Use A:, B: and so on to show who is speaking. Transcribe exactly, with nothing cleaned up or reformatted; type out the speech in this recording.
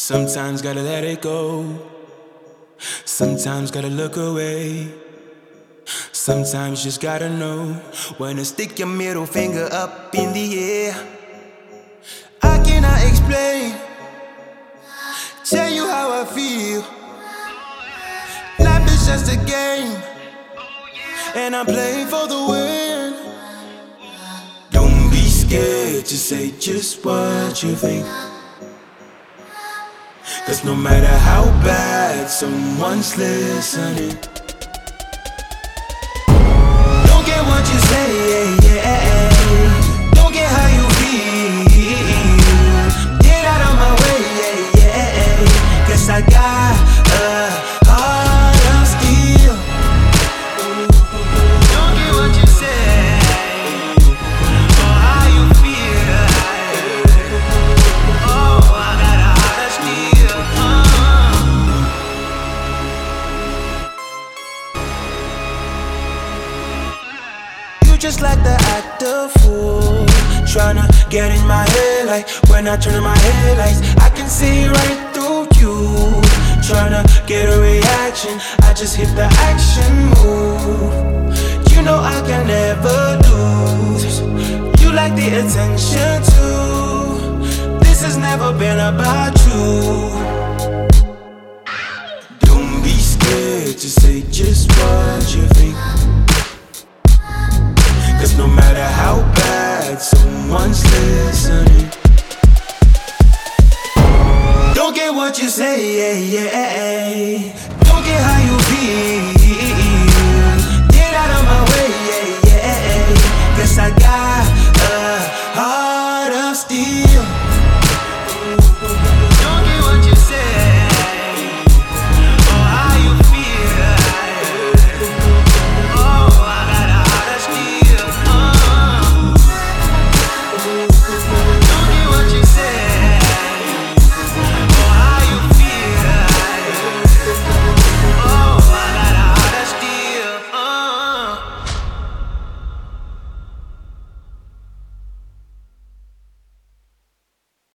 A: Sometimes gotta let it go. Sometimes gotta look away. Sometimes just gotta know when to stick your middle finger up in the air. I cannot explain, tell you how I feel. Life is just a game, and I'm playing for the win. Don't be scared to say just what you think, 'cause no matter how bad someone's listening, don't get what you say, yeah, yeah. Don't get how you feel. Get out of my way, yeah, yeah. 'Cause I got a heart of steel. Don't get what you say, or how you feel. Oh, I got a heart of steel. Just like the act of fool, tryna get in my head. Like when I turn on my headlights, I can see right through you. Tryna get a reaction, I just hit the action move.